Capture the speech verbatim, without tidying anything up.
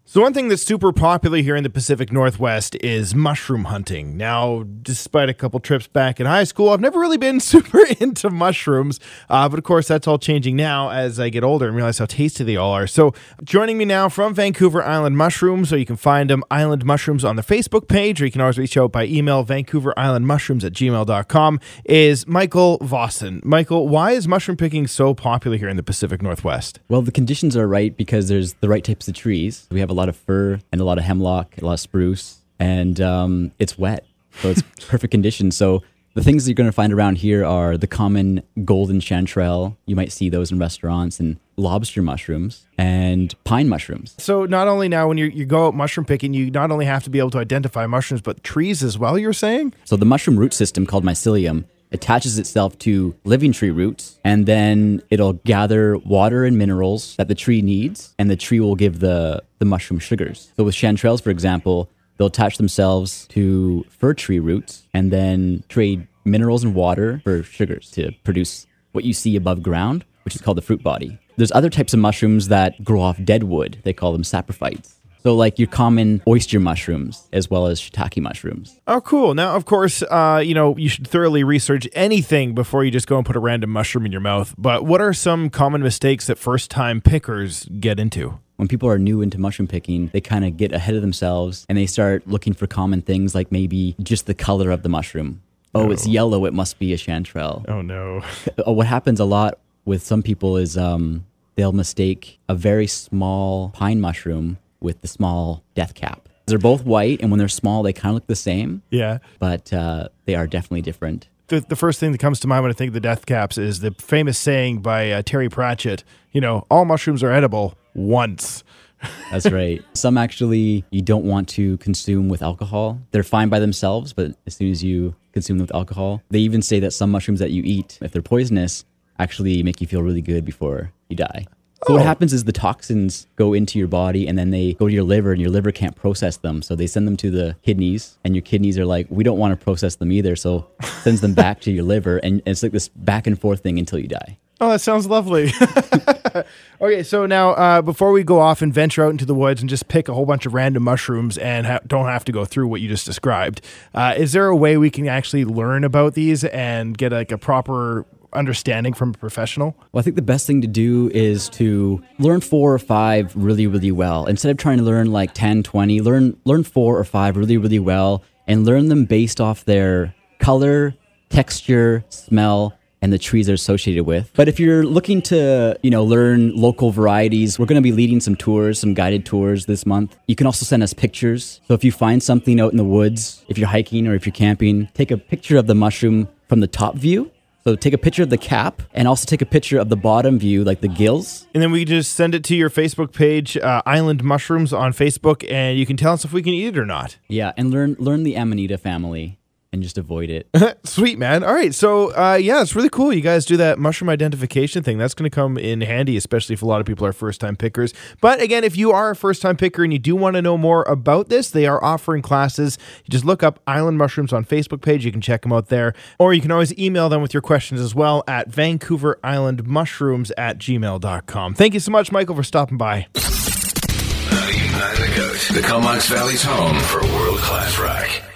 So one thing that's super popular here in the Pacific Northwest is mushroom hunting. Now, despite a couple trips back in high school, I've never really been super into mushrooms. Uh, but of course, that's all changing now as I get older and realize how tasty they all are. So joining me now from Vancouver Island Mushrooms, so you can find them, Island Mushrooms, on the Facebook page, or you can always reach out by email, vancouver island mushrooms at gmail dot com, is Michael Vossen. Michael, why is mushroom picking so popular here in the Pacific Northwest? Well, the conditions are right because there's the right types of trees. We have a lot of fir and a lot of hemlock, a lot of spruce, and um, it's wet. So it's perfect conditions. So the things that you're going to find around here are the common golden chanterelle. You might see those in restaurants, and lobster mushrooms and pine mushrooms. So not only now when you you go out mushroom picking, you not only have to be able to identify mushrooms, but trees as well, you're saying? So the mushroom root system called mycelium attaches itself to living tree roots, and then it'll gather water and minerals that the tree needs, and the tree will give the, the mushroom sugars. So with chanterelles, for example, they'll attach themselves to fir tree roots and then trade minerals and water for sugars to produce what you see above ground, which is called the fruit body. There's other types of mushrooms that grow off dead wood. They call them saprophytes. So like your common oyster mushrooms as well as shiitake mushrooms. Oh, cool. Now, of course, uh, you know, you should thoroughly research anything before you just go and put a random mushroom in your mouth. But what are some common mistakes that first-time pickers get into? When people are new into mushroom picking, they kind of get ahead of themselves and they start looking for common things like maybe just the color of the mushroom. Oh, oh. It's yellow. It must be a chanterelle. Oh, no. What happens a lot with some people is um, they'll mistake a very small pine mushroom with the small death cap. They're both white, and when they're small, they kind of look the same. Yeah. But uh, they are definitely different. The, the first thing that comes to mind when I think of the death caps is the famous saying by uh, Terry Pratchett, you know, all mushrooms are edible once. That's right. Some actually you don't want to consume with alcohol. They're fine by themselves, but as soon as you consume them with alcohol, they even say that some mushrooms that you eat, if they're poisonous, actually make you feel really good before you die. So oh. what happens is the toxins go into your body and then they go to your liver, and your liver can't process them. So they send them to the kidneys, and your kidneys are like, we don't want to process them either. So sends them back to your liver, and it's like this back and forth thing until you die. Oh, that sounds lovely. Okay, so now uh, before we go off and venture out into the woods and just pick a whole bunch of random mushrooms and ha- don't have to go through what you just described, uh, is there a way we can actually learn about these and get like a proper understanding from a professional? Well, I think the best thing to do is to learn four or five really, really well. Instead of trying to learn like ten, twenty, learn learn four or five really, really well, and learn them based off their color, texture, smell, and the trees they're associated with. But if you're looking to, you know, learn local varieties, we're going to be leading some tours, some guided tours this month. You can also send us pictures. So if you find something out in the woods, if you're hiking or if you're camping, take a picture of the mushroom from the top view. So take a picture of the cap and also take a picture of the bottom view, like the gills. And then we just send it to your Facebook page, uh, Island Mushrooms on Facebook, and you can tell us if we can eat it or not. Yeah, and learn learn the Amanita family and just avoid it. Sweet, man. All right. So, uh, yeah, it's really cool. You guys do that mushroom identification thing. That's going to come in handy, especially if a lot of people are first-time pickers. But again, if you are a first-time picker and you do want to know more about this, they are offering classes. You just look up Island Mushrooms on Facebook page. You can check them out there. Or you can always email them with your questions as well at vancouver island mushrooms at gmail dot com. Thank you so much, Michael, for stopping by. ninety-nine The Goat, the Comox Valley's home for world-class rock.